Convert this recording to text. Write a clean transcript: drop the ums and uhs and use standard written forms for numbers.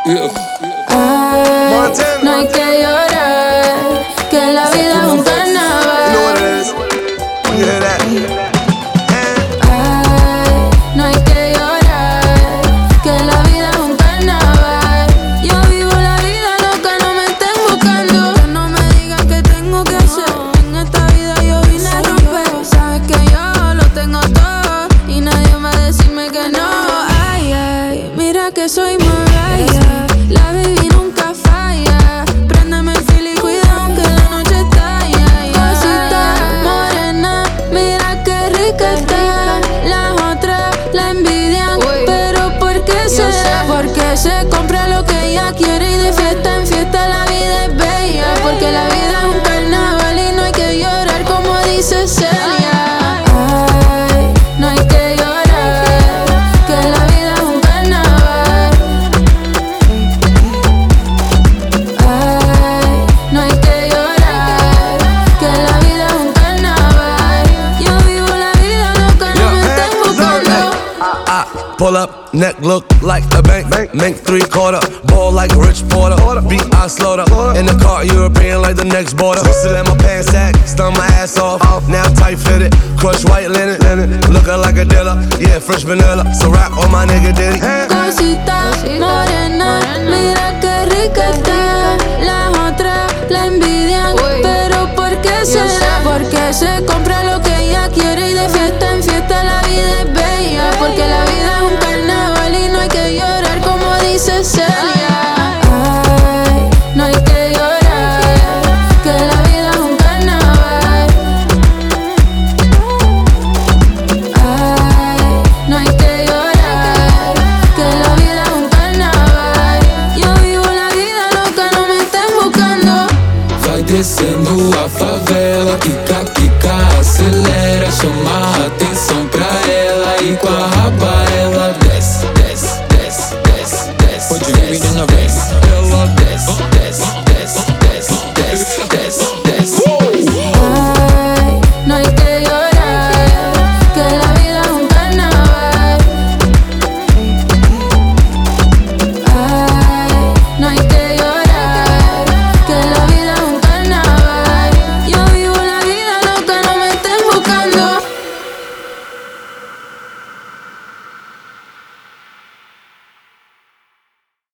Ay, no hay que llorar, que la vida es un carnaval. You know what it is? You hear that? Ay, no hay que llorar, que la vida es un carnaval. Yo vivo la vida loca, no me estén buscando. Que no me digan qué tengo que hacer. En esta vida yo vine a romper. Sabes que yo lo tengo todo y nadie va a decirme que no. Ay, ay, mira que soy Mariah. La baby nunca falla. Préndeme el fil y cuidado que la noche estalla. Cosita morena, mira qué rica está. Las otras la envidian, pero ¿por qué será? Porque se compra lo que ella quiere y de fiesta en fiesta la vida es bella. Porque la vida es un carnaval y no hay que llorar como dice Celia. Ay, no hay que llorar, que la vida es un carnaval. Ay, no hay que llorar, que la vida es un carnaval. Yo vivo la vida loca, no me estén buscando. Pull up, neck look like a bank. Mink 3/4, ball like Rich Porter. Beat I slaughter. In the car, European like the next border. Still in my pants sack, stun my ass off. Now tight fitted, crush white linen. Looking like a dealer, yeah, fresh vanilla. So rap on my nigga Diddy. Cosita morena, mira qué rica está. Las otras la envidian, pero ¿por qué será? Porque se compra lo que ella quiere y de fiesta en fiesta la vida es bella. Porque la vida es un carnaval y no hay que llorar como dice Celia. Ay, no hay que llorar, que la vida es un carnaval. Ay, no hay que llorar, que la vida es un carnaval. Yo vivo la vida loca, no me estén buscando. Vai descer